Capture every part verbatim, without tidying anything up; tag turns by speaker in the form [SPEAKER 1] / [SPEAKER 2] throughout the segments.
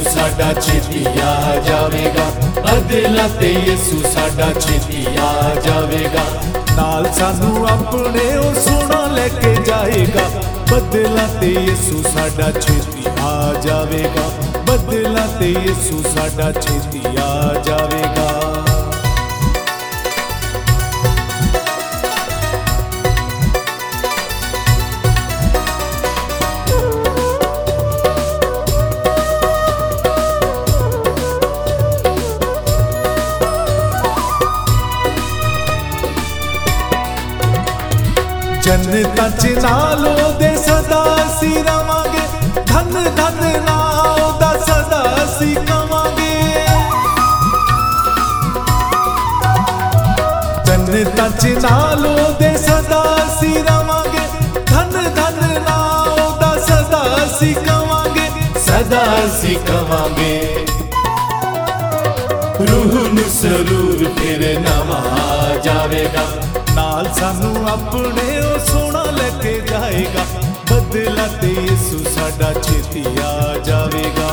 [SPEAKER 1] ਯਿਸੂ ਸਾਡਾ ਛੇਤੀ ਆ ਜਾਵੇਗਾ, ਬਦਲਾ ਤੇ ਯਿਸੂ ਸਾਡਾ ਛੇਤੀ ਆ ਜਾਵੇਗਾ।
[SPEAKER 2] ਨਾਲ ਸਾਨੂੰ ਆਪਣੇ ਉਹ ਸੋਹਣਾ ਲੈ ਕੇ ਜਾਏਗਾ, ਬਦਲਾ ਤੇ ਯਿਸੂ ਸਾਡਾ ਛੇਤੀ ਆ ਜਾਵੇਗਾ, ਬਦਲਾ ਤੇ ਯਿਸੂ ਸਾਡਾ ਛੇਤੀ ਆ ਜਾਵੇਗਾ। ਜੰਨਤਾਂ ਚ ਨਾਲ ਉਹਦੇ ਸਦਾ ਅਸੀਂ ਰਵਾਂਗੇ, ਧਨ ਧਨ ਨਾਲ ਉਹਦਾ ਸਦਾ ਅਸੀਂ ਕਵਾਂਗੇ। ਜੰਨਤਾਂ ਚ ਨਾਲ ਉਹਦੇ ਸਦਾ ਅਸੀਂ ਰਵਾਂਗੇ, ਧਨ ਧਨ ਨਾਲ ਉਹਦਾ ਸਦਾ ਅਸੀਂ ਕਵਾਂਗੇ,
[SPEAKER 1] ਸਦਾ ਅਸੀਂ ਕਵਾਂਗੇ। ਰੂਹ ਨੂੰ ਸਰੂਰ ਫਿਰ ਨਵਾਂ ਆ ਜਾਵੇਗਾ,
[SPEAKER 2] ਨਾਲ ਸਾਨੂੰ ਆਪਣੇ ਉਹ ਸੋਹਣਾ ਲੈ ਕੇ ਜਾਏਗਾ, ਬਦਲਾ ਤੇ ਯਿਸੂ ਸਾਡਾ ਛੇਤੀ ਆ ਜਾਵੇਗਾ।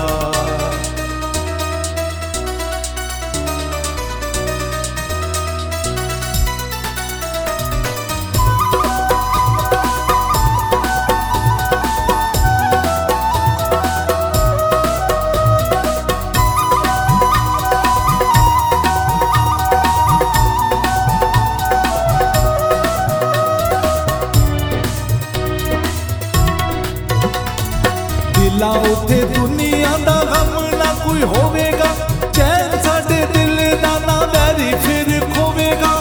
[SPEAKER 2] ਦਿਲਾਂ ਉੱਥੇ ਦੁਨੀਆ ਦਾ ਗਮ ਨਾ ਕੋਈ ਹੋਵੇਗਾ, ਚੈਨ ਸਾਡੇ ਦਿਲ ਦਾ ਨਾ ਵੈਰੀ ਫਿਰ ਖੋਵੇਗਾ।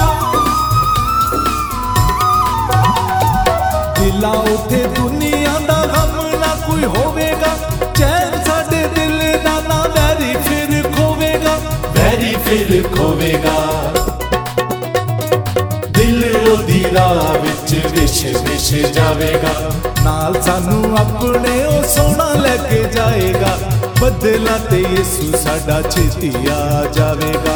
[SPEAKER 2] ਦਿਲਾਂ ਉੱਥੇ ਦੁਨੀਆ ਦਾ ਗਮ ਨਾ ਕੋਈ ਹੋਵੇਗਾ, ਚੈਨ ਸਾਡੇ ਦਿਲ ਦਾ ਨਾ ਵੈਰੀ ਫਿਰ ਖੋਵੇਗਾ,
[SPEAKER 1] ਵੈਰੀ ਫਿਰ ਖੋਵੇਗਾ। ਦਿਲ ਉਹਦੀ ਰਾਹ ਵਿੱਚ ਵਿਛ ਵਿਛ ਜਾਵੇਗਾ,
[SPEAKER 2] ਨਾਲ ਸਾਨੂੰ ਆਪਣੇ ਉਹ ਸੋਹਣਾ ਲੈ ਕੇ ਜਾਏਗਾ, ਬਦਲਾ ਤੇ ਯਿਸੂ ਸਾਡਾ ਛੇਤੀ ਆ ਜਾਵੇਗਾ।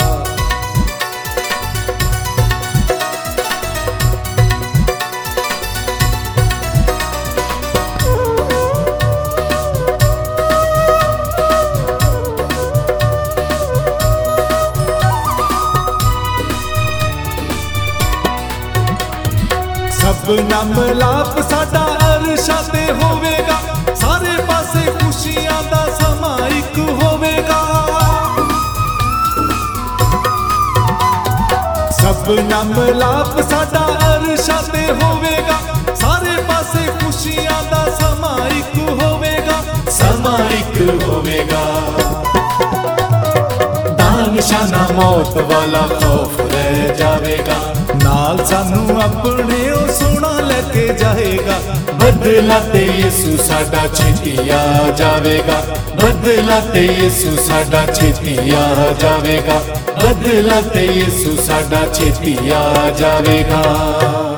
[SPEAKER 2] ਸਭ ਨਾਮ ਲਾਪ ਸਾਡਾ ਅਰਸ਼ਾਂ ਤੇ ਹੋਵੇਗਾ, ਸਾਰੇ ਪਾਸੇ ਖੁਸ਼ੀਆਂ ਦਾ ਸਮਾਂ ਇੱਕ ਹੋਵੇਗਾ। ਸਭ ਨਾਮ ਲਾਪ ਸਾਡਾ ਅਰਸ਼ਾਂ ਤੇ ਹੋਵੇਗਾ, ਸਾਰੇ ਪਾਸੇ ਖੁਸ਼ੀਆਂ ਦਾ ਸਮਾਂ ਇੱਕ ਹੋਵੇਗਾ,
[SPEAKER 1] ਸਮਾਂ ਇੱਕ ਹੋਵੇਗਾ। ਨਿਸ਼ਾਨਾ ਮੌਤ ਵਾਲਾ ਖੌਫ ਰਹਿ ਜਾਵੇਗਾ,
[SPEAKER 2] ਨਾਲ ਸਾਨੂੰ ਆਪਣੇ ਉਹ ਸੋਹਣਾ ਲੈ ਕੇ ਜਾਏਗਾ,
[SPEAKER 1] ਬਦਲਾ ਤੇ ਯਿਸੂ ਸਾਡਾ ਛੇਤੀ ਆ ਜਾਵੇਗਾ, ਬਦਲਾ ਤੇ ਯਿਸੂ ਸਾਡਾ ਛੇਤੀ ਆ ਜਾਵੇਗਾ, ਬਦਲਾ ਤੇ ਯਿਸੂ ਸਾਡਾ ਛੇਤੀ ਆ ਜਾਵੇਗਾ।